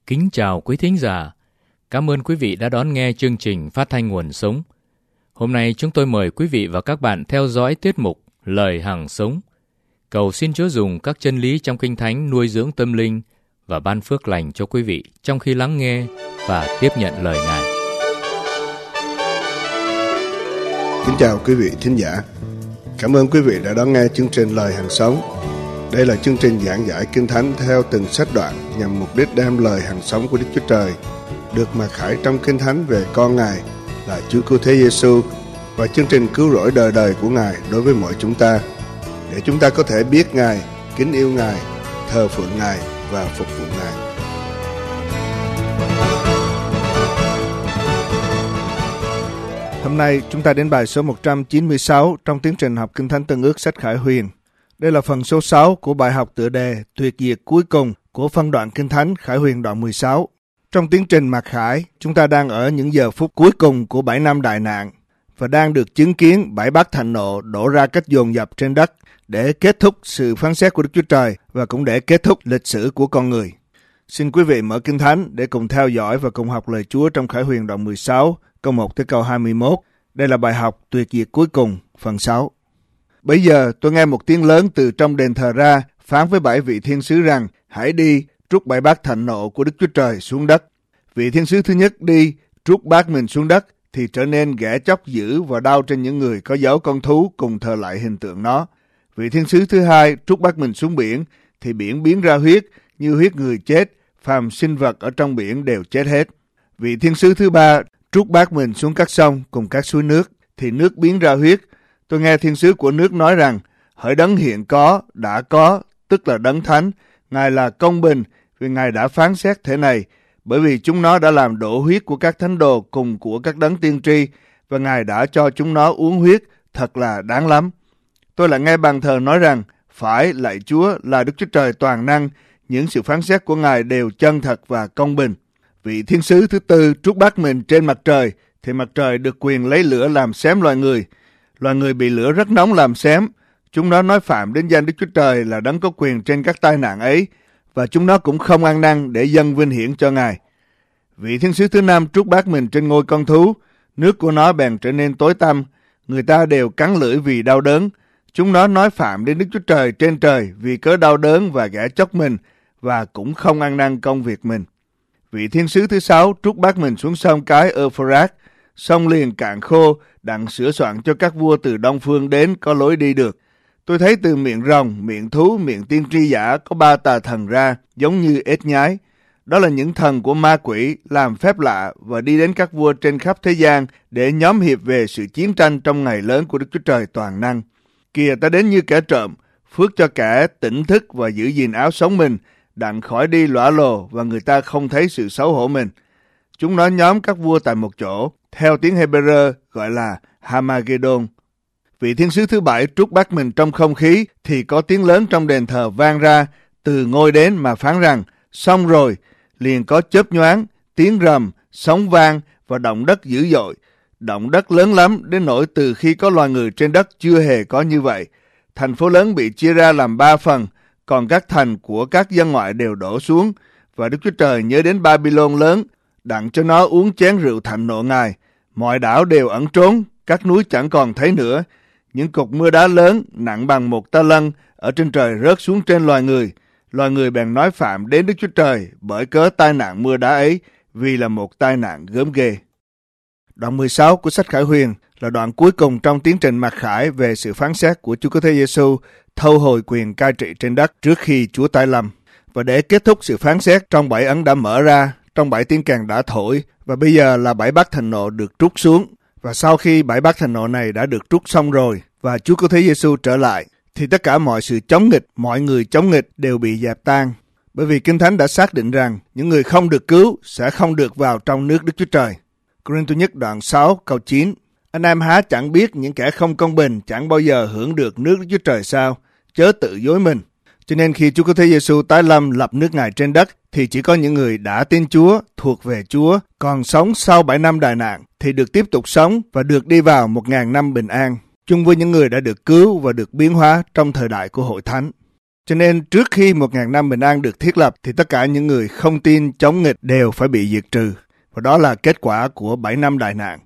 Kính chào quý thính giả. Cảm ơn quý vị đã đón nghe chương trình Phát thanh Nguồn Sống. Hôm nay chúng tôi mời quý vị và các bạn theo dõi tiết mục Lời Hằng Sống. Cầu xin Chúa dùng các chân lý trong Kinh Thánh nuôi dưỡng tâm linh và ban phước lành cho quý vị trong khi lắng nghe và tiếp nhận lời Ngài. Kính chào quý vị thính giả. Cảm ơn quý vị đã đón nghe chương trình Lời Hằng Sống. Đây là chương trình giảng giải Kinh Thánh theo từng sách đoạn nhằm mục đích đem lời hằng sống của Đức Chúa Trời được mặc khải trong Kinh Thánh về con Ngài là Chúa Cứu Thế Giêsu và chương trình cứu rỗi đời đời của Ngài đối với mọi chúng ta, để chúng ta có thể biết Ngài, kính yêu Ngài, thờ phượng Ngài và phục vụ Ngài. Hôm nay chúng ta đến bài số 196 trong tiến trình học Kinh Thánh Tân Ước sách Khải Huyền. Đây là phần số 6 của bài học tựa đề Tuyệt diệt cuối cùng của phân đoạn Kinh Thánh Khải Huyền đoạn 16. Trong tiến trình mặc khải, chúng ta đang ở những giờ phút cuối cùng của 7 năm đại nạn và đang được chứng kiến bãi bát thạnh nộ đổ ra cách dồn dập trên đất để kết thúc sự phán xét của Đức Chúa Trời và cũng để kết thúc lịch sử của con người. Xin quý vị mở Kinh Thánh để cùng theo dõi và cùng học lời Chúa trong Khải Huyền đoạn 16, câu 1 tới câu 21. Đây là bài học Tuyệt diệt cuối cùng, phần 6. Bây giờ tôi nghe một tiếng lớn từ trong đền thờ ra, phán với 7 vị thiên sứ rằng: hãy đi, trút bãi bát thạnh nộ của Đức Chúa Trời xuống đất. Vị thiên sứ thứ nhất đi, trút bát mình xuống đất, thì trở nên ghẻ chóc dữ và đau trên những người có dấu con thú cùng thờ lại hình tượng nó. Vị thiên sứ thứ hai trút bát mình xuống biển, thì biển biến ra huyết, như huyết người chết, phàm sinh vật ở trong biển đều chết hết. Vị thiên sứ thứ ba trút bát mình xuống các sông cùng các suối nước, thì nước biến ra huyết. Tôi nghe thiên sứ của nước nói rằng: hỡi đấng hiện có, đã có, tức là đấng thánh, Ngài là công bình, vì Ngài đã phán xét thế này, bởi vì chúng nó đã làm đổ huyết của các thánh đồ cùng của các đấng tiên tri, và Ngài đã cho chúng nó uống huyết, thật là đáng lắm. Tôi lại nghe bàn thờ nói rằng: phải, lạy Chúa là Đức Chúa Trời toàn năng, những sự phán xét của Ngài đều chân thật và công bình. Vị thiên sứ thứ tư trút bát mình trên mặt trời, thì mặt trời được quyền lấy lửa làm xém loài người. Loài người bị lửa rất nóng làm xém. Chúng nó nói phạm đến danh Đức Chúa Trời là đấng có quyền trên các tai nạn ấy, và chúng nó cũng không ăn năn để dâng vinh hiển cho Ngài. Vị thiên sứ thứ năm trút bát mình trên ngôi con thú, nước của nó bèn trở nên tối tăm, người ta đều cắn lưỡi vì đau đớn. Chúng nó nói phạm đến Đức Chúa Trời trên trời vì cớ đau đớn và ghẻ chóc mình, và cũng không ăn năn công việc mình. Vị thiên sứ thứ sáu trút bát mình xuống sông cái Euphrates, sông liền cạn khô, đặng sửa soạn cho các vua từ đông phương đến có lối đi được. Tôi thấy từ miệng rồng, miệng thú, miệng tiên tri giả có 3 tà thần ra, giống như ếch nhái. Đó là những thần của ma quỷ, làm phép lạ và đi đến các vua trên khắp thế gian để nhóm hiệp về sự chiến tranh trong ngày lớn của Đức Chúa Trời toàn năng. Kìa, ta đến như kẻ trộm, phước cho kẻ tỉnh thức và giữ gìn áo sống mình, đặng khỏi đi lõa lồ và người ta không thấy sự xấu hổ mình. Chúng nó nhóm các vua tại một chỗ, theo tiếng Hebrew gọi là Hamagedon. Vị thiên sứ thứ bảy trút bát mình trong không khí, thì có tiếng lớn trong đền thờ vang ra từ ngôi đến mà phán rằng: xong rồi. Liền có chớp nhoáng, tiếng rầm, sóng vang và động đất dữ dội. Động đất lớn lắm đến nỗi từ khi có loài người trên đất chưa hề có như vậy. Thành phố lớn bị chia ra làm 3 phần, còn các thành của các dân ngoại đều đổ xuống. Và Đức Chúa Trời nhớ đến Babylon lớn, đặng cho nó uống chén rượu thạnh nộ Ngài. Mọi đảo đều ẩn trốn, các núi chẳng còn thấy nữa. Những cục mưa đá lớn nặng bằng 1 ta lân ở trên trời rớt xuống trên loài người. Loài người bèn nói phạm đến Đức Chúa Trời bởi cớ tai nạn mưa đá ấy, vì là một tai nạn gớm ghê. Đoạn 16 của sách Khải Huyền là đoạn cuối cùng trong tiến trình mặc khải về sự phán xét của Chúa Cứu Thế Giêsu thâu hồi quyền cai trị trên đất trước khi Chúa tái lâm. Và để kết thúc sự phán xét, trong 7 ấn đã mở ra, trong 7 tiếng kèn đã thổi, và bây giờ là 7 bát thạnh nộ được trút xuống. Và sau khi 7 bát thạnh nộ này đã được trút xong rồi và Chúa Cứu Thế Giêsu trở lại, thì tất cả mọi sự chống nghịch, mọi người chống nghịch đều bị dẹp tan. Bởi vì Kinh Thánh đã xác định rằng những người không được cứu sẽ không được vào trong nước Đức Chúa Trời. Cô-rinh-tô nhất đoạn 6 câu 9: anh em há chẳng biết những kẻ không công bình chẳng bao giờ hưởng được nước Đức Chúa Trời sao? Chớ tự dối mình. Cho nên khi Chúa Cứu Thế Giêsu tái lâm lập nước Ngài trên đất, thì chỉ có những người đã tin Chúa, thuộc về Chúa, còn sống sau 7 năm đại nạn, thì được tiếp tục sống và được đi vào 1000 năm bình an, chung với những người đã được cứu và được biến hóa trong thời đại của Hội Thánh. Cho nên trước khi 1.000 năm bình an được thiết lập thì tất cả những người không tin chống nghịch đều phải bị diệt trừ. Và đó là kết quả của 7 năm đại nạn.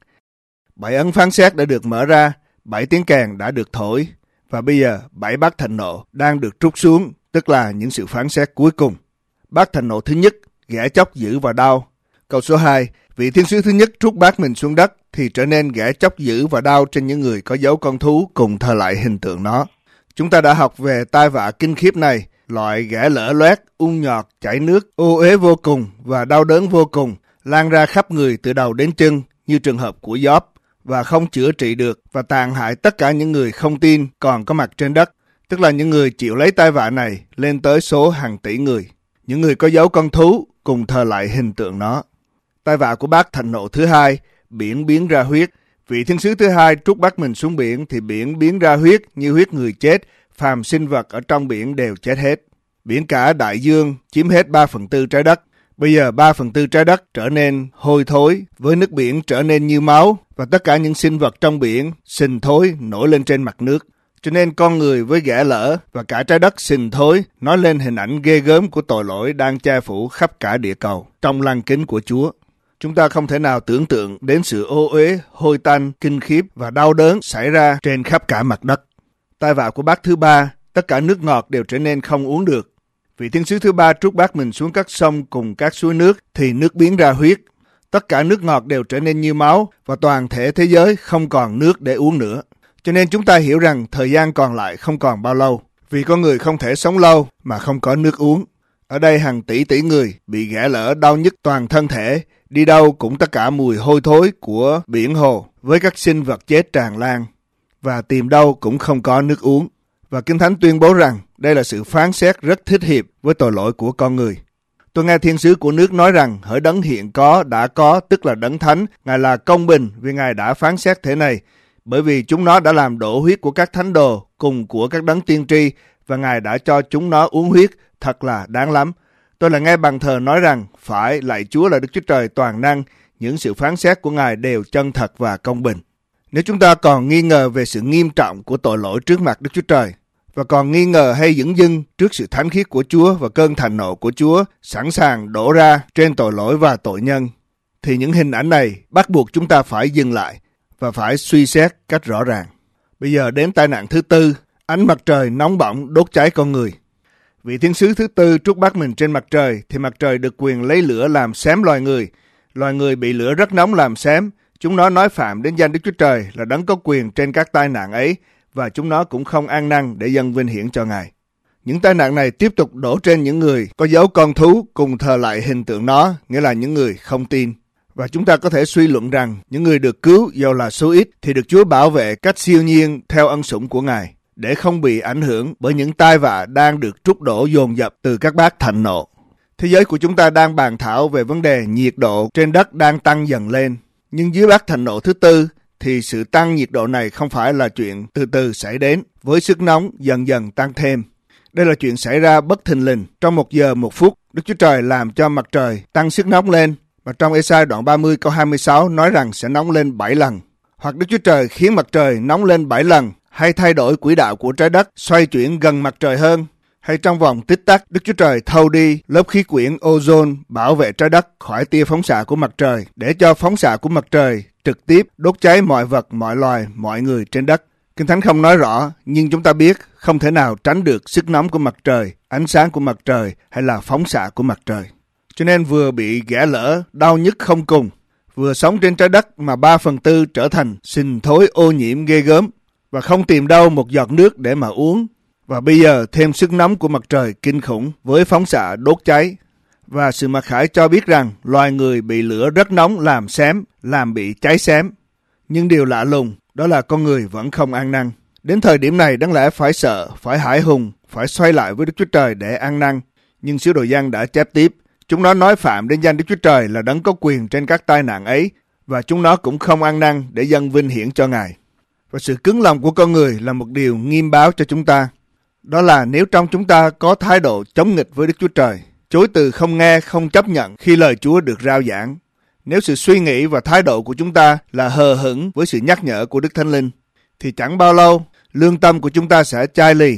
7 ấn phán xét đã được mở ra, 7 tiếng kèn đã được thổi, và bây giờ 7 bát thạnh nộ đang được trút xuống, tức là những sự phán xét cuối cùng. Bát thạnh nộ thứ nhất, ghẻ chóc dữ và đau. Câu số 2, vị thiên sứ thứ nhất trút bát mình xuống đất thì trở nên ghẻ chóc dữ và đau trên những người có dấu con thú cùng thờ lại hình tượng nó. Chúng ta đã học về tai vạ kinh khiếp này, loại ghẻ lở loét, ung nhọt, chảy nước, ô uế vô cùng và đau đớn vô cùng, lan ra khắp người từ đầu đến chân như trường hợp của Gióp, và không chữa trị được và tàn hại tất cả những người không tin còn có mặt trên đất, tức là những người chịu lấy tai vạ này lên tới số hàng tỷ người. Những người có dấu con thú cùng thờ lại hình tượng nó. Tai vạ của bát thạnh nộ thứ hai, biển biến ra huyết. Vị thiên sứ thứ hai trút bát mình xuống biển thì biển biến ra huyết như huyết người chết, phàm sinh vật ở trong biển đều chết hết. Biển cả đại dương chiếm hết 3/4 trái đất. Bây giờ 3/4 trái đất trở nên hôi thối, với nước biển trở nên như máu, và tất cả những sinh vật trong biển sình thối nổi lên trên mặt nước. Cho nên con người với ghẻ lở và cả trái đất sình thối nói lên hình ảnh ghê gớm của tội lỗi đang che phủ khắp cả địa cầu trong lăng kính của Chúa. Chúng ta không thể nào tưởng tượng đến sự ô uế, hôi tanh, kinh khiếp và đau đớn xảy ra trên khắp cả mặt đất. Tai vạ của bát thứ ba, tất cả nước ngọt đều trở nên không uống được. Vị thiên sứ thứ ba trút bát mình xuống các sông cùng các suối nước thì nước biến ra huyết. Tất cả nước ngọt đều trở nên như máu và toàn thể thế giới không còn nước để uống nữa. Cho nên chúng ta hiểu rằng thời gian còn lại không còn bao lâu, vì con người không thể sống lâu mà không có nước uống. Ở đây hàng tỷ tỷ người bị ghẻ lở đau nhức toàn thân thể, đi đâu cũng tất cả mùi hôi thối của biển hồ với các sinh vật chết tràn lan, và tìm đâu cũng không có nước uống. Và Kinh Thánh tuyên bố rằng đây là sự phán xét rất thích hiệp với tội lỗi của con người. Tôi nghe thiên sứ của nước nói rằng hỡi đấng hiện có, đã có, tức là đấng thánh, Ngài là công bình vì Ngài đã phán xét thế này, bởi vì chúng nó đã làm đổ huyết của các thánh đồ cùng của các đấng tiên tri, và Ngài đã cho chúng nó uống huyết, thật là đáng lắm. Tôi là nghe bàn thờ nói rằng phải, lạy Chúa là Đức Chúa Trời toàn năng, những sự phán xét của Ngài đều chân thật và công bình. Nếu chúng ta còn nghi ngờ về sự nghiêm trọng của tội lỗi trước mặt Đức Chúa Trời, và còn nghi ngờ hay dửng dưng trước sự thánh khiết của Chúa và cơn thạnh nộ của Chúa sẵn sàng đổ ra trên tội lỗi và tội nhân, thì những hình ảnh này bắt buộc chúng ta phải dừng lại và phải suy xét cách rõ ràng. Bây giờ đến tai nạn thứ tư, ánh mặt trời nóng bỏng đốt cháy con người. Vị thiên sứ thứ tư trút bát mình trên mặt trời thì mặt trời được quyền lấy lửa làm xém loài người. Loài người bị lửa rất nóng làm xém. Chúng nó nói phạm đến danh Đức Chúa Trời là đấng có quyền trên các tai nạn ấy, và chúng nó cũng không ăn năn để dâng vinh hiển cho Ngài. Những tai nạn này tiếp tục đổ trên những người có dấu con thú cùng thờ lại hình tượng nó, nghĩa là những người không tin. Và chúng ta có thể suy luận rằng những người được cứu dầu là số ít thì được Chúa bảo vệ cách siêu nhiên theo ân sủng của Ngài, để không bị ảnh hưởng bởi những tai vạ đang được trút đổ dồn dập từ các bát thạnh nộ. Thế giới của chúng ta đang bàn thảo về vấn đề nhiệt độ trên đất đang tăng dần lên. Nhưng dưới bát thạnh nộ thứ tư thì sự tăng nhiệt độ này không phải là chuyện từ từ xảy đến, với sức nóng dần dần tăng thêm. Đây là chuyện xảy ra bất thình lình. Trong 1 giờ 1 phút, Đức Chúa Trời làm cho mặt trời tăng sức nóng lên. Và trong Ê-sai đoạn 30 câu 26 nói rằng sẽ nóng lên 7 lần. Hoặc Đức Chúa Trời khiến mặt trời nóng lên 7 lần, hay thay đổi quỹ đạo của trái đất, xoay chuyển gần mặt trời hơn. Hay trong vòng tích tắc, Đức Chúa Trời thâu đi lớp khí quyển ozone bảo vệ trái đất khỏi tia phóng xạ của mặt trời, để cho phóng xạ của mặt trời trực tiếp đốt cháy mọi vật, mọi loài, mọi người trên đất. Kinh Thánh không nói rõ, nhưng chúng ta biết không thể nào tránh được sức nóng của mặt trời, ánh sáng của mặt trời hay là phóng xạ của mặt trời. Cho nên vừa bị ghẻ lở, đau nhức không cùng, vừa sống trên trái đất mà 3/4 trở thành sình thối ô nhiễm ghê gớm, và không tìm đâu một giọt nước để mà uống. Và bây giờ thêm sức nóng của mặt trời kinh khủng với phóng xạ đốt cháy. Và sự mặc khải cho biết rằng loài người bị lửa rất nóng làm xém, làm bị cháy xém. Nhưng điều lạ lùng đó là con người vẫn không ăn năn. Đến thời điểm này đáng lẽ phải sợ, phải hãi hùng, phải xoay lại với Đức Chúa Trời để ăn năn. Nhưng sứ đồ Giăng đã chép tiếp, chúng nó nói phạm đến danh Đức Chúa Trời là đấng có quyền trên các tai nạn ấy, và chúng nó cũng không ăn năn để dâng vinh hiển cho Ngài. Và sự cứng lòng của con người là một điều nghiêm báo cho chúng ta. Đó là nếu trong chúng ta có thái độ chống nghịch với Đức Chúa Trời, chối từ không nghe, không chấp nhận khi lời Chúa được rao giảng, nếu sự suy nghĩ và thái độ của chúng ta là hờ hững với sự nhắc nhở của Đức Thánh Linh, thì chẳng bao lâu lương tâm của chúng ta sẽ chai lì,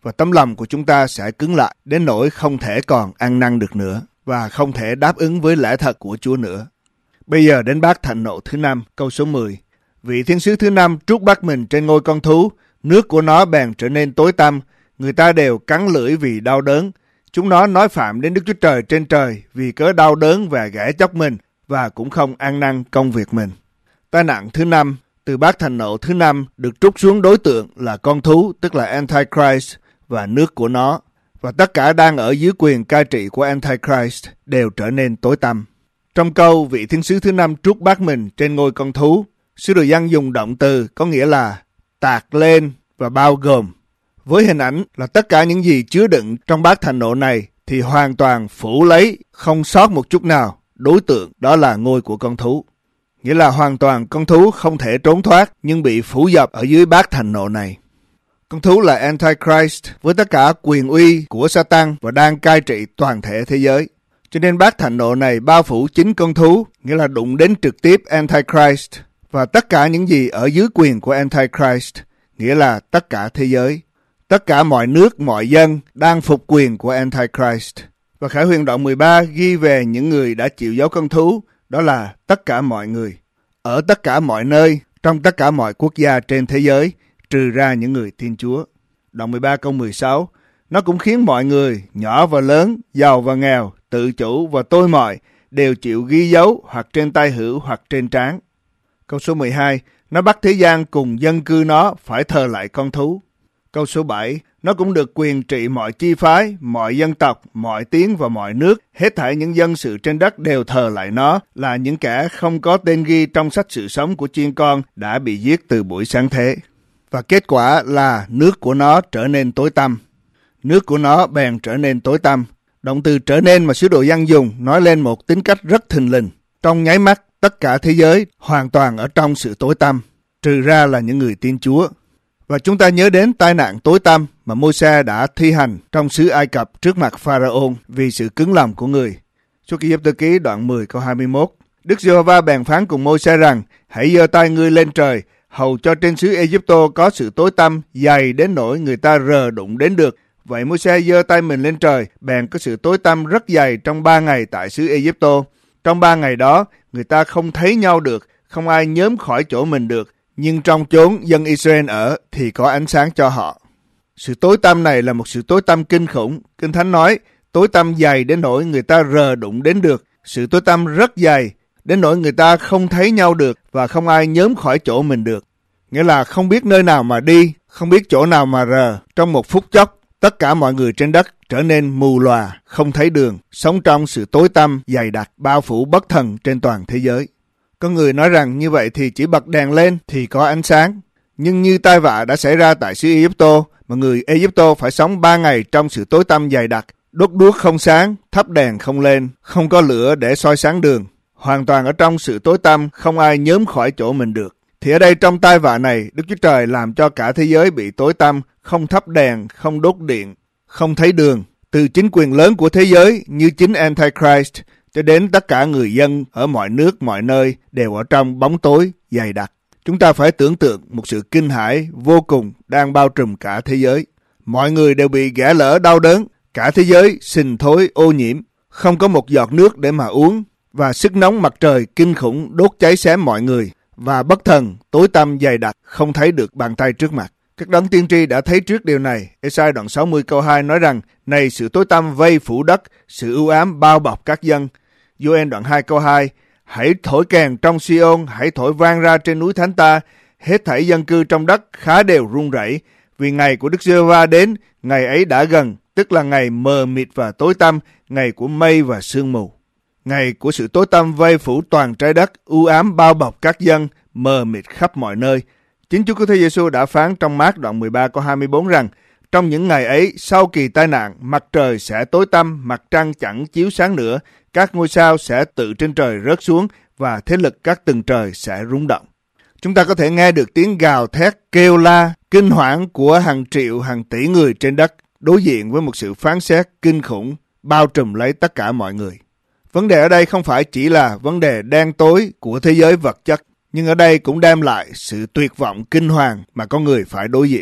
và tấm lòng của chúng ta sẽ cứng lại đến nỗi không thể còn ăn năn được nữa và không thể đáp ứng với lẽ thật của Chúa nữa. Bây giờ đến bát thạnh nộ thứ 5, câu số 10. Vị thiên sứ thứ 5 trút bắt mình trên ngôi con thú, nước của nó bèn trở nên tối tăm, người ta đều cắn lưỡi vì đau đớn. Chúng nó nói phạm đến Đức Chúa Trời trên trời vì cớ đau đớn và ghẻ chóc mình, và cũng không ăn năn công việc mình. Tai nạn thứ 5 từ bát thạnh nộ thứ 5 được trút xuống đối tượng là con thú, tức là Antichrist, và nước của nó, và tất cả đang ở dưới quyền cai trị của Antichrist đều trở nên tối tăm. Trong câu vị thiên sứ thứ 5 trút bắt mình trên ngôi con thú, sứ đồ Giăng dùng động từ có nghĩa là tạc lên và bao gồm. Với hình ảnh là tất cả những gì chứa đựng trong bát thạnh nộ này thì hoàn toàn phủ lấy, không sót một chút nào, đối tượng đó là ngôi của con thú. Nghĩa là hoàn toàn con thú không thể trốn thoát nhưng bị phủ dập ở dưới bát thạnh nộ này. Con thú là Antichrist với tất cả quyền uy của Satan và đang cai trị toàn thể thế giới. Cho nên bát thạnh nộ này bao phủ chính con thú, nghĩa là đụng đến trực tiếp Antichrist và tất cả những gì ở dưới quyền của Antichrist, nghĩa là tất cả thế giới. Tất cả mọi nước, mọi dân đang phục quyền của Antichrist. Và Khải Huyền đoạn 13 ghi về những người đã chịu dấu con thú, đó là tất cả mọi người, ở tất cả mọi nơi, trong tất cả mọi quốc gia trên thế giới, trừ ra những người Thiên Chúa. Đoạn 13 câu 16, nó cũng khiến mọi người, nhỏ và lớn, giàu và nghèo, tự chủ và tôi mọi, đều chịu ghi dấu hoặc trên tay hữu hoặc trên trán. Câu số 12, nó bắt thế gian cùng dân cư nó phải thờ lại con thú. Câu số 7, nó cũng được quyền trị mọi chi phái, mọi dân tộc, mọi tiếng và mọi nước. Hết thảy những dân sự trên đất đều thờ lại nó, là những kẻ không có tên ghi trong sách sự sống của chiên con đã bị giết từ buổi sáng thế. Và kết quả là nước của nó trở nên tối tăm. Nước của nó bèn trở nên tối tăm. Động từ trở nên mà sứ đồ Giăng dùng nói lên một tính cách rất thình lình. Trong nháy mắt, tất cả thế giới hoàn toàn ở trong sự tối tăm, trừ ra là những người tin Chúa. Và chúng ta nhớ đến tai nạn tối tăm mà Môi-se đã thi hành trong xứ Ai Cập trước mặt Pharaon vì sự cứng lòng của người. Xuất Ai Cập ký đoạn 10 câu 21. Đức Giê-hô-va bèn phán cùng Môi-se rằng: hãy giơ tay ngươi lên trời, hầu cho trên xứ Ê-díp-tô có sự tối tăm dày đến nỗi người ta rờ đụng đến được. Vậy Môi-se giơ tay mình lên trời, bèn có sự tối tăm rất dày trong 3 ngày tại xứ Ê-díp-tô. Trong 3 ngày đó, người ta không thấy nhau được, không ai nhớm khỏi chỗ mình được. Nhưng trong chốn dân Israel ở thì có ánh sáng cho họ. Sự tối tăm này là một sự tối tăm kinh khủng. Kinh Thánh nói tối tăm dày đến nỗi người ta rờ đụng đến được. Sự tối tăm rất dày đến nỗi người ta không thấy nhau được và không ai nhớm khỏi chỗ mình được. Nghĩa là không biết nơi nào mà đi, không biết chỗ nào mà rờ. Trong một phút chốc, tất cả mọi người trên đất trở nên mù lòa, không thấy đường, sống trong sự tối tăm dày đặc, bao phủ bất thần trên toàn thế giới. Có người nói rằng như vậy thì chỉ bật đèn lên thì có ánh sáng. Nhưng như tai vạ đã xảy ra tại xứ Ai-cập, mà người Ai-cập phải sống 3 ngày trong sự tối tăm dày đặc, đốt đuốc không sáng, thắp đèn không lên, không có lửa để soi sáng đường. Hoàn toàn ở trong sự tối tăm, không ai nhớm khỏi chỗ mình được. Thì ở đây trong tai vạ này, Đức Chúa Trời làm cho cả thế giới bị tối tăm, không thắp đèn, không đốt điện, không thấy đường. Từ chính quyền lớn của thế giới như chính Antichrist cho đến tất cả người dân ở mọi nước, mọi nơi đều ở trong bóng tối dày đặc. Chúng ta phải tưởng tượng một sự kinh hãi vô cùng đang bao trùm cả thế giới. Mọi người đều bị ghẻ lở đau đớn, cả thế giới sình thối ô nhiễm, không có một giọt nước để mà uống, và sức nóng mặt trời kinh khủng đốt cháy xém mọi người, và bất thần, tối tăm dày đặc, không thấy được bàn tay trước mặt. Các đấng tiên tri đã thấy trước điều này. Ê-sai đoạn 60 câu 2 nói rằng: này sự tối tăm vây phủ đất, sự ưu ám bao bọc các dân. Gioan đoạn 2 câu 2: hãy thổi kèn trong Si-ôn, hãy thổi vang ra trên núi Thánh ta, hết thảy dân cư trong đất khá đều run rẩy, vì ngày của Đức Giê-hô-va đến, ngày ấy đã gần, tức là ngày mờ mịt và tối tăm, ngày của mây và sương mù. Ngày của sự tối tăm vây phủ toàn trái đất, u ám bao bọc các dân, mờ mịt khắp mọi nơi. Chính Chúa Cứu Thế Giê-xu đã phán trong Mác đoạn 13 câu 24 rằng: trong những ngày ấy, sau kỳ tai nạn, mặt trời sẽ tối tăm, mặt trăng chẳng chiếu sáng nữa, các ngôi sao sẽ tự trên trời rớt xuống và thế lực các tầng trời sẽ rung động. Chúng ta có thể nghe được tiếng gào thét, kêu la, kinh hoảng của hàng triệu, hàng tỷ người trên đất đối diện với một sự phán xét kinh khủng bao trùm lấy tất cả mọi người. Vấn đề ở đây không phải chỉ là vấn đề đen tối của thế giới vật chất, nhưng ở đây cũng đem lại sự tuyệt vọng kinh hoàng mà con người phải đối diện.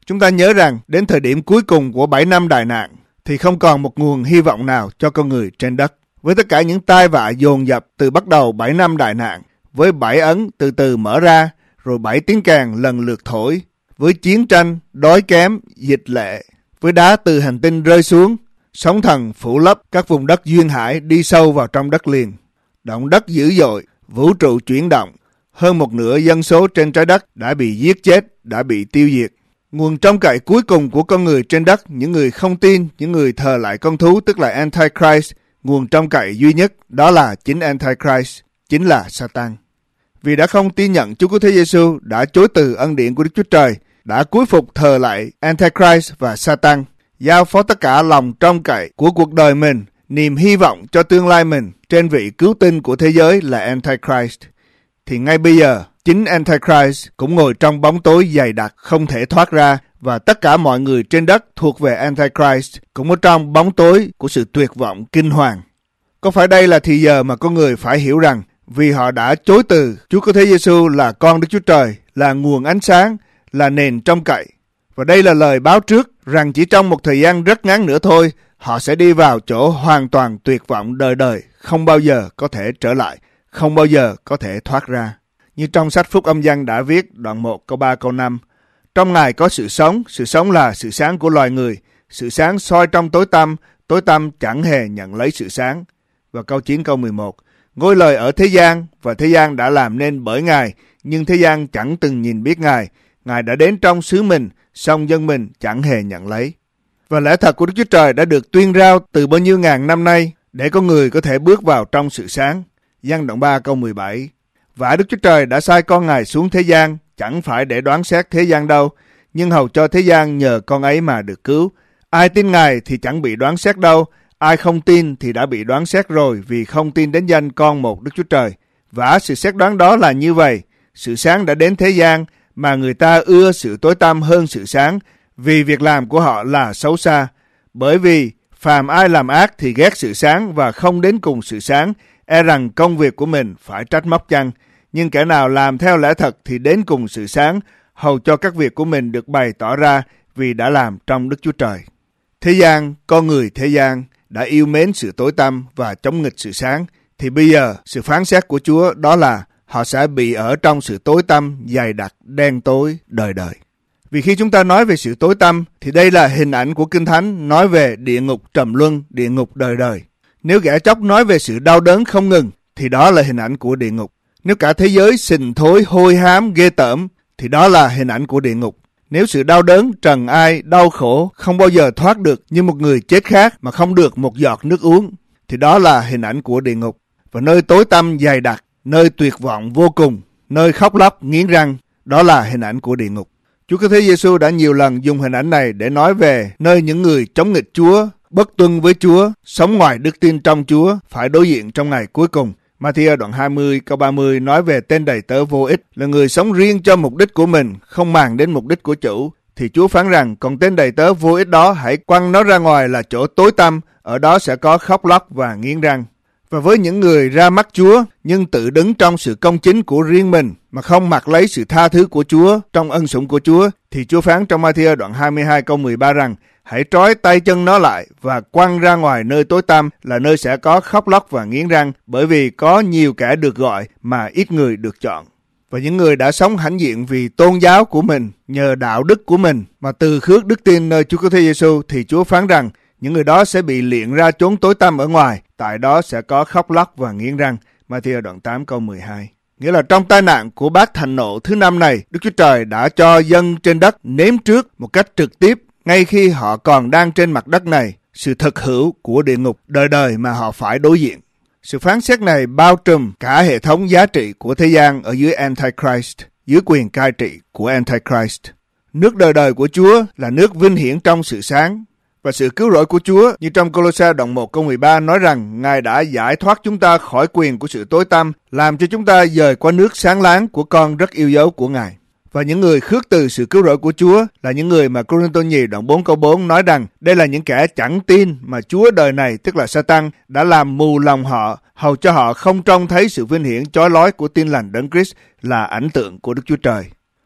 Chúng ta nhớ rằng đến thời điểm cuối cùng của 7 năm đại nạn thì không còn một nguồn hy vọng nào cho con người trên đất. Với tất cả những tai vạ dồn dập từ bắt đầu 7 năm đại nạn, với 7 ấn từ từ mở ra, rồi 7 tiếng kèn lần lượt thổi, với chiến tranh, đói kém, dịch lệ, với đá từ hành tinh rơi xuống, sóng thần phủ lấp các vùng đất duyên hải đi sâu vào trong đất liền, động đất dữ dội, vũ trụ chuyển động, hơn một nửa dân số trên trái đất đã bị giết chết, đã bị tiêu diệt. Nguồn trông cậy cuối cùng của con người trên đất, những người không tin, những người thờ lại con thú tức là Antichrist, nguồn trông cậy duy nhất đó là chính Antichrist, chính là Satan. Vì đã không tin nhận Chúa Cứu Thế Giêsu, đã chối từ ân điển của Đức Chúa Trời, đã cúi phục thờ lại Antichrist và Satan, giao phó tất cả lòng trông cậy của cuộc đời mình, niềm hy vọng cho tương lai mình trên vị cứu tinh của thế giới là Antichrist, thì ngay bây giờ chính Antichrist cũng ngồi trong bóng tối dày đặc không thể thoát ra, và tất cả mọi người trên đất thuộc về Antichrist cũng ở trong bóng tối của sự tuyệt vọng kinh hoàng. Có phải đây là thì giờ mà con người phải hiểu rằng vì họ đã chối từ Chúa Cứu Thế Giêsu là con Đức Chúa Trời, là nguồn ánh sáng, là nền trông cậy. Và đây là lời báo trước rằng chỉ trong một thời gian rất ngắn nữa thôi, họ sẽ đi vào chỗ hoàn toàn tuyệt vọng đời đời, không bao giờ có thể trở lại, không bao giờ có thể thoát ra. Như trong sách Phúc Âm Giăng đã viết đoạn 1 câu 3 câu 5, trong Ngài có sự sống là sự sáng của loài người, sự sáng soi trong tối tăm chẳng hề nhận lấy sự sáng. Và câu 9 câu 11, ngôi lời ở thế gian và thế gian đã làm nên bởi Ngài, nhưng thế gian chẳng từng nhìn biết Ngài. Ngài đã đến trong xứ mình, song dân mình chẳng hề nhận lấy. Và lẽ thật của Đức Chúa Trời đã được tuyên rao từ bao nhiêu ngàn năm nay để con người có thể bước vào trong sự sáng. Giăng đoạn 3 câu 17, và Đức Chúa Trời đã sai con Ngài xuống thế gian, chẳng phải để đoán xét thế gian đâu, nhưng hầu cho thế gian nhờ con ấy mà được cứu. Ai tin Ngài thì chẳng bị đoán xét đâu, ai không tin thì đã bị đoán xét rồi, vì không tin đến danh con một Đức Chúa Trời. Vả sự xét đoán đó là như vậy, sự sáng đã đến thế gian, mà người ta ưa sự tối tăm hơn sự sáng, vì việc làm của họ là xấu xa. Bởi vì phàm ai làm ác thì ghét sự sáng và không đến cùng sự sáng, e rằng công việc của mình phải trách móc chăng. Nhưng kẻ nào làm theo lẽ thật thì đến cùng sự sáng, hầu cho các việc của mình được bày tỏ ra, vì đã làm trong Đức Chúa Trời. Thế gian, con người thế gian đã yêu mến sự tối tăm và chống nghịch sự sáng, thì bây giờ sự phán xét của Chúa đó là họ sẽ bị ở trong sự tối tăm dày đặc đen tối đời đời. Vì khi chúng ta nói về sự tối tăm thì đây là hình ảnh của Kinh Thánh nói về địa ngục trầm luân, địa ngục đời đời. Nếu ghẻ chóc nói về sự đau đớn không ngừng thì đó là hình ảnh của địa ngục. Nếu cả thế giới sình thối, hôi hám, ghê tởm thì đó là hình ảnh của địa ngục. Nếu sự đau đớn, trần ai, đau khổ không bao giờ thoát được như một người chết khác mà không được một giọt nước uống thì đó là hình ảnh của địa ngục. Và nơi tối tăm dày đặc, nơi tuyệt vọng vô cùng, nơi khóc lóc nghiến răng, đó là hình ảnh của địa ngục. Chúa Cứu Thế Giêsu đã nhiều lần dùng hình ảnh này để nói về nơi những người chống nghịch Chúa, bất tuân với Chúa, sống ngoài đức tin trong Chúa phải đối diện trong ngày cuối cùng. Ma-thi-ơ đoạn 20 câu 30 nói về tên đầy tớ vô ích là người sống riêng cho mục đích của mình, không màng đến mục đích của chủ. Thì Chúa phán rằng còn tên đầy tớ vô ích đó hãy quăng nó ra ngoài là chỗ tối tăm, ở đó sẽ có khóc lóc và nghiến răng. Và với những người ra mắt Chúa nhưng tự đứng trong sự công chính của riêng mình mà không mặc lấy sự tha thứ của Chúa trong ân sủng của Chúa, thì Chúa phán trong Ma-thi-ơ đoạn 22 câu 13 rằng hãy trói tay chân nó lại và quăng ra ngoài nơi tối tăm là nơi sẽ có khóc lóc và nghiến răng, bởi vì có nhiều kẻ được gọi mà ít người được chọn. Và những người đã sống hãnh diện vì tôn giáo của mình, nhờ đạo đức của mình mà từ khước đức tin nơi Chúa Cứu Thế Giêsu, thì Chúa phán rằng những người đó sẽ bị liệng ra chốn tối tăm ở ngoài, tại đó sẽ có khóc lóc và nghiến răng. Ma-thi-ơ đoạn 8 câu 12. Nghĩa là trong tai nạn của bát thành nộ thứ 5 này, Đức Chúa Trời đã cho dân trên đất nếm trước một cách trực tiếp, ngay khi họ còn đang trên mặt đất này, sự thực hữu của địa ngục đời đời mà họ phải đối diện. Sự phán xét này bao trùm cả hệ thống giá trị của thế gian ở dưới Antichrist, dưới quyền cai trị của Antichrist. Nước đời đời của Chúa là nước vinh hiển trong sự sáng. Và sự cứu rỗi của Chúa, như trong Cô-lô-sa đoạn 1 câu 13 nói rằng Ngài đã giải thoát chúng ta khỏi quyền của sự tối tăm, làm cho chúng ta dời qua nước sáng láng của con rất yêu dấu của Ngài. Và những người khước từ sự cứu rỗi của Chúa là những người mà Cô-rinh-tô nhì đoạn 4 câu 4 nói rằng đây là những kẻ chẳng tin mà Chúa đời này, tức là Sa-tan, đã làm mù lòng họ, hầu cho họ không trông thấy sự vinh hiển chói lói của tin lành Đấng Christ là ảnh tượng của Đức Chúa Trời.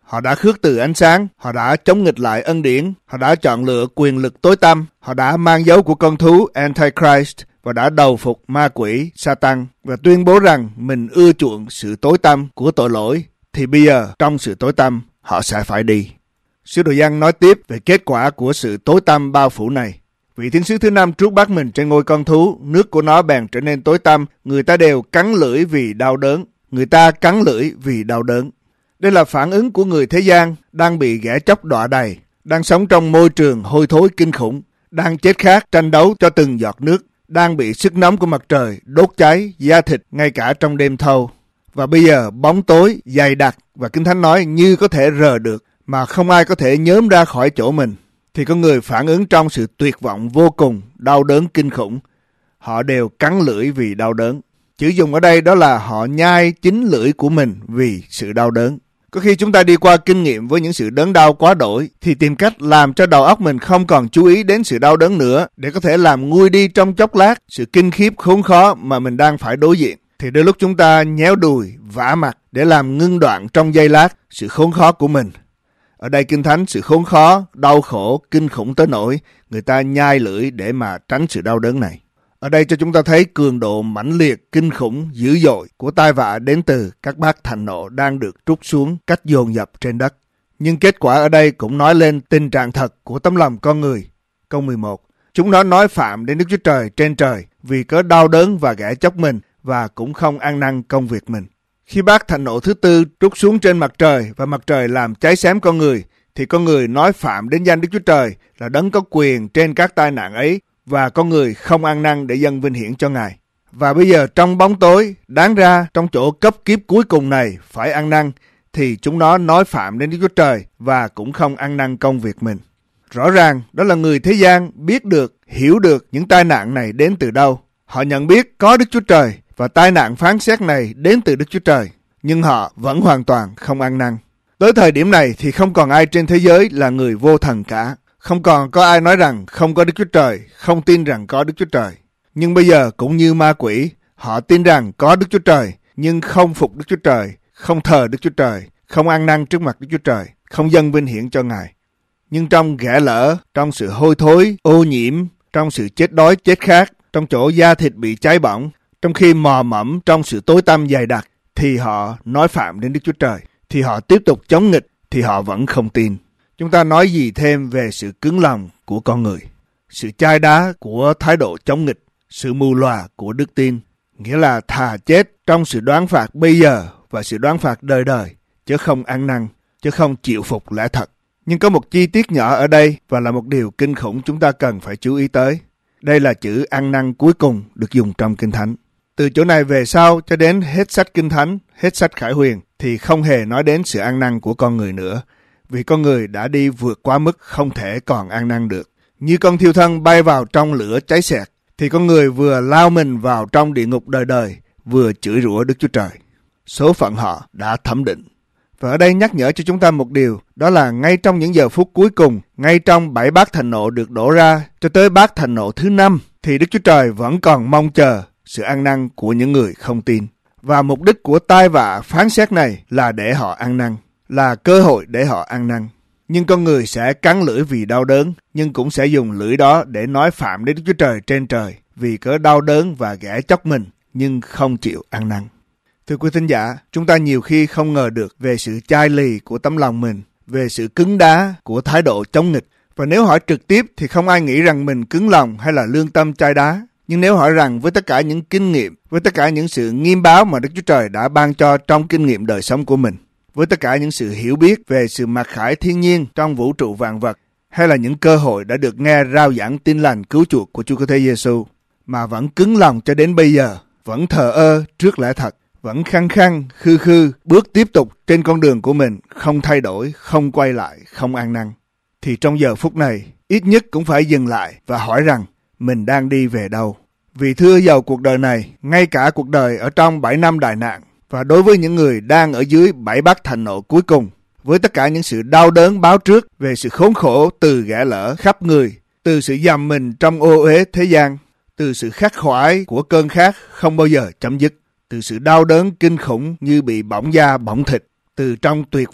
Họ đã khước từ ánh sáng, họ đã chống nghịch lại ân điển, họ đã chọn lựa quyền lực tối tăm, họ đã mang dấu của con thú Antichrist và đã đầu phục ma quỷ Satan và tuyên bố rằng mình ưa chuộng sự tối tăm của tội lỗi, thì bây giờ trong sự tối tăm họ sẽ phải đi. Sứ đồ Giăng nói tiếp về kết quả của sự tối tăm bao phủ này. Vị thiên sứ thứ 5 trút bắt mình trên ngôi con thú, nước của nó bèn trở nên tối tăm, người ta đều cắn lưỡi vì đau đớn. Người ta cắn lưỡi vì đau đớn. Đây là phản ứng của người thế gian đang bị ghẻ chóc đọa đầy, đang sống trong môi trường hôi thối kinh khủng, đang chết khát tranh đấu cho từng giọt nước, đang bị sức nóng của mặt trời đốt cháy da thịt ngay cả trong đêm thâu. Và bây giờ bóng tối dày đặc và Kinh Thánh nói như có thể rờ được mà không ai có thể nhớm ra khỏi chỗ mình. Thì con người phản ứng trong sự tuyệt vọng vô cùng, đau đớn kinh khủng. Họ đều cắn lưỡi vì đau đớn. Chữ dùng ở đây đó là họ nhai chính lưỡi của mình vì sự đau đớn. Có khi chúng ta đi qua kinh nghiệm với những sự đớn đau quá đổi thì tìm cách làm cho đầu óc mình không còn chú ý đến sự đau đớn nữa để có thể làm nguôi đi trong chốc lát sự kinh khiếp khốn khó mà mình đang phải đối diện. Thì đôi lúc chúng ta nhéo đùi, vả mặt để làm ngưng đoạn trong giây lát sự khốn khó của mình. Ở đây Kinh Thánh sự khốn khó, đau khổ, kinh khủng tới nỗi người ta nhai lưỡi để mà tránh sự đau đớn này. Ở đây cho chúng ta thấy cường độ mãnh liệt, kinh khủng, dữ dội của tai vạ đến từ các bát thành nộ đang được trút xuống cách dồn dập trên đất. Nhưng kết quả ở đây cũng nói lên tình trạng thật của tấm lòng con người. Câu 11. Chúng nó nói phạm đến Đức Chúa Trời trên trời vì cớ đau đớn và ghẻ chóc mình và cũng không ăn năn công việc mình. Khi bát thành nộ thứ tư trút xuống trên mặt trời và mặt trời làm cháy xém con người, thì con người nói phạm đến danh Đức Chúa Trời là đấng có quyền trên các tai nạn ấy, và con người không ăn năn để dâng vinh hiển cho Ngài. Và bây giờ trong bóng tối, đáng ra trong chỗ cấp kiếp cuối cùng này phải ăn năn, thì chúng nó nói phạm đến Đức Chúa Trời và cũng không ăn năn công việc mình. Rõ ràng đó là người thế gian biết được, hiểu được những tai nạn này đến từ đâu. Họ nhận biết có Đức Chúa Trời và tai nạn phán xét này đến từ Đức Chúa Trời, nhưng họ vẫn hoàn toàn không ăn năn. Tới thời điểm này thì không còn ai trên thế giới là người vô thần cả. Không còn có ai nói rằng không có Đức Chúa Trời, không tin rằng có Đức Chúa Trời. Nhưng bây giờ cũng như ma quỷ, họ tin rằng có Đức Chúa Trời, nhưng không phục Đức Chúa Trời, không thờ Đức Chúa Trời, không ăn năn trước mặt Đức Chúa Trời, không dâng vinh hiển cho Ngài. Nhưng trong ghẻ lỡ, trong sự hôi thối, ô nhiễm, trong sự chết đói, chết khát, trong chỗ da thịt bị cháy bỏng, trong khi mò mẫm trong sự tối tăm dày đặc, thì họ nói phạm đến Đức Chúa Trời, thì họ tiếp tục chống nghịch, thì họ vẫn không tin. Chúng ta nói gì thêm về sự cứng lòng của con người, sự chai đá của thái độ chống nghịch, sự mù lòa của đức tin, nghĩa là thà chết trong sự đoán phạt bây giờ và sự đoán phạt đời đời, chứ không ăn năn, chứ không chịu phục lẽ thật. Nhưng có một chi tiết nhỏ ở đây và là một điều kinh khủng chúng ta cần phải chú ý tới. Đây là chữ ăn năn cuối cùng được dùng trong Kinh Thánh. Từ chỗ này về sau cho đến hết sách Kinh Thánh, hết sách Khải Huyền thì không hề nói đến sự ăn năn của con người nữa. Vì con người đã đi vượt quá mức không thể còn ăn năn được. Như con thiêu thân bay vào trong lửa cháy xẹt, thì con người vừa lao mình vào trong địa ngục đời đời, vừa chửi rủa Đức Chúa Trời. Số phận họ đã thẩm định. Và ở đây nhắc nhở cho chúng ta một điều, đó là ngay trong những giờ phút cuối cùng, ngay trong 7 bát thành nộ được đổ ra cho tới bát thành nộ thứ 5, thì Đức Chúa Trời vẫn còn mong chờ sự ăn năn của những người không tin. Và mục đích của tai vạ phán xét này là để họ ăn năn, là cơ hội để họ ăn năn. Nhưng con người sẽ cắn lưỡi vì đau đớn, nhưng cũng sẽ dùng lưỡi đó để nói phạm đến Đức Chúa Trời trên trời, vì cớ đau đớn và ghẻ chóc mình, nhưng không chịu ăn năn. Thưa quý thính giả, chúng ta nhiều khi không ngờ được về sự chai lì của tấm lòng mình, về sự cứng đá của thái độ chống nghịch. Và nếu hỏi trực tiếp thì không ai nghĩ rằng mình cứng lòng hay là lương tâm chai đá. Nhưng nếu hỏi rằng với tất cả những kinh nghiệm, với tất cả những sự nghiêm báo mà Đức Chúa Trời đã ban cho trong kinh nghiệm đời sống của mình, với tất cả những sự hiểu biết về sự mặc khải thiên nhiên trong vũ trụ vạn vật, hay là những cơ hội đã được nghe rao giảng tin lành cứu chuộc của Chúa Cứu Thế Giêsu, mà vẫn cứng lòng cho đến bây giờ, vẫn thờ ơ trước lẽ thật, vẫn khăng khăng, khư khư, bước tiếp tục trên con đường của mình, không thay đổi, không quay lại, không ăn năn, thì trong giờ phút này, ít nhất cũng phải dừng lại và hỏi rằng mình đang đi về đâu. Vì thưa dầu cuộc đời này, ngay cả cuộc đời ở trong 7 năm đại nạn, và đối với những người đang ở dưới 7 bát thành nộ cuối cùng, với tất cả những sự đau đớn báo trước về sự khốn khổ từ ghẻ lỡ khắp người, từ sự giam mình trong ô uế thế gian, từ sự khắc khoải của cơn khát không bao giờ chấm dứt, từ sự đau đớn kinh khủng như bị bỏng da bỏng thịt, từ trong tuyệt vọng,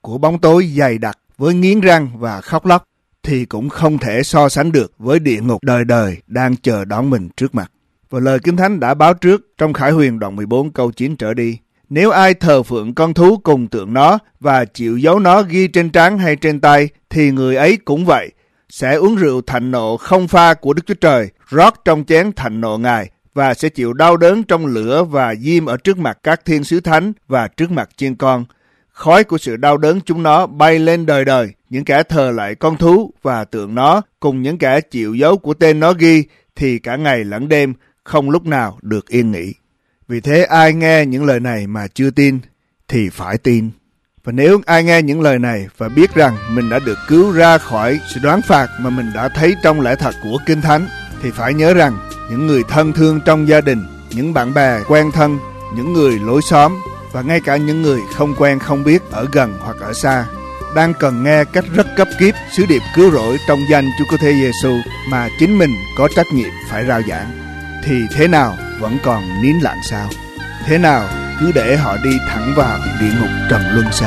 của bóng tối dày đặc với nghiến răng và khóc lóc thì cũng không thể so sánh được với địa ngục đời đời đang chờ đón mình trước mặt. Và lời Kinh Thánh đã báo trước trong Khải Huyền đoạn 14 câu 9 trở đi: nếu ai thờ phượng con thú cùng tượng nó và chịu dấu nó ghi trên trán hay trên tay, thì người ấy cũng vậy, sẽ uống rượu thạnh nộ không pha của Đức Chúa Trời, rót trong chén thạnh nộ Ngài, và sẽ chịu đau đớn trong lửa và diêm ở trước mặt các thiên sứ thánh và trước mặt chiên con. Khói của sự đau đớn chúng nó bay lên đời đời. Những kẻ thờ lại con thú và tượng nó cùng những kẻ chịu dấu của tên nó ghi thì cả ngày lẫn đêm không lúc nào được yên nghỉ. Vì thế ai nghe những lời này mà chưa tin thì phải tin. Và nếu ai nghe những lời này và biết rằng mình đã được cứu ra khỏi sự đoán phạt mà mình đã thấy trong lẽ thật của Kinh Thánh, thì phải nhớ rằng những người thân thương trong gia đình, những bạn bè quen thân, những người lối xóm và ngay cả những người không quen không biết ở gần hoặc ở xa đang cần nghe cách rất cấp kíp sứ điệp cứu rỗi trong danh Chúa Cứu Thế Giêsu mà chính mình có trách nhiệm phải rao giảng. Thì thế nào vẫn còn nín lặng sao? Thế nào cứ để họ đi thẳng vào địa ngục trần luân sao?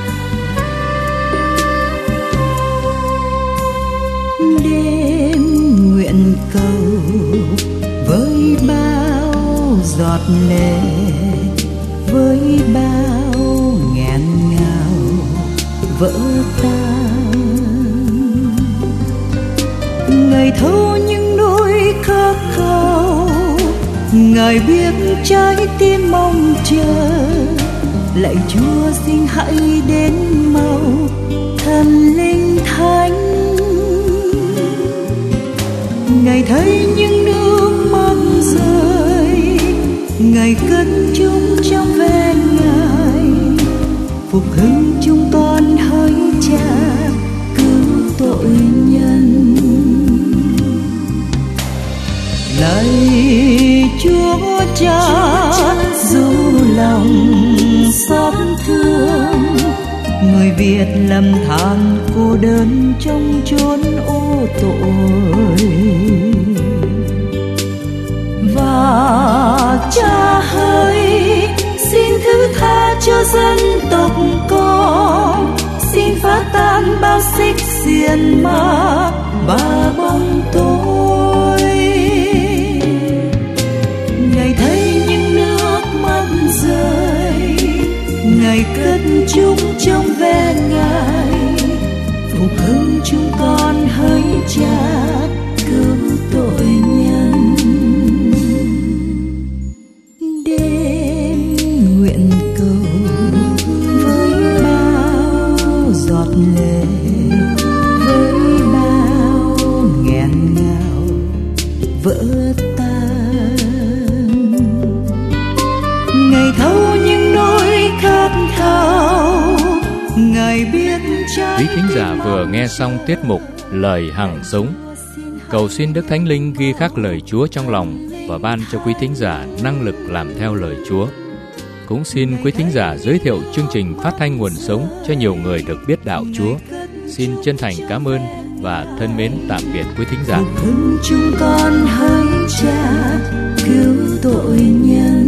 Đêm nguyện cầu với bao giọt lệ, với bao nghẹn ngào vỡ tan, ngày thâu những nỗi khát khao, Ngài biết trái tim mong chờ. Lạy Chúa xin hãy đến mau, thần linh thánh. Ngài thấy những nước mắt rơi, Ngài cất chúng trong ven Ngài, phục hưng chúng con hỡi Cha cứu tội nhân. Lạy Chúa Cha dù lòng xót thương, người Việt lầm than cô đơn trong chốn ô tội. Và Cha hỡi xin thứ tha cho dân tộc con, xin phá tan bao xích xiềng ma và bóng tối. Ngài thấy những nước mắt rơi, Ngài cất chúng trong ven Ngài, phục hưng chúng con hỡi Cha cứu tội nhân. Đêm nguyện cầu với bao giọt lệ, với bao nghẹn ngào vỡ tan, Ngài thấu những nỗi khát khao, Ngài biết trái. Quý thính giả vừa nghe xong tiết mục Lời Hằng Sống. Cầu xin Đức Thánh Linh ghi khắc lời Chúa trong lòng và ban cho quý thính giả năng lực làm theo lời Chúa. Cũng xin quý thính giả giới thiệu chương trình phát thanh nguồn sống cho nhiều người được biết đạo Chúa. Xin chân thành cảm ơn và thân mến tạm biệt quý thính giả. Chúng con hỡi Cha cứu tội nhân.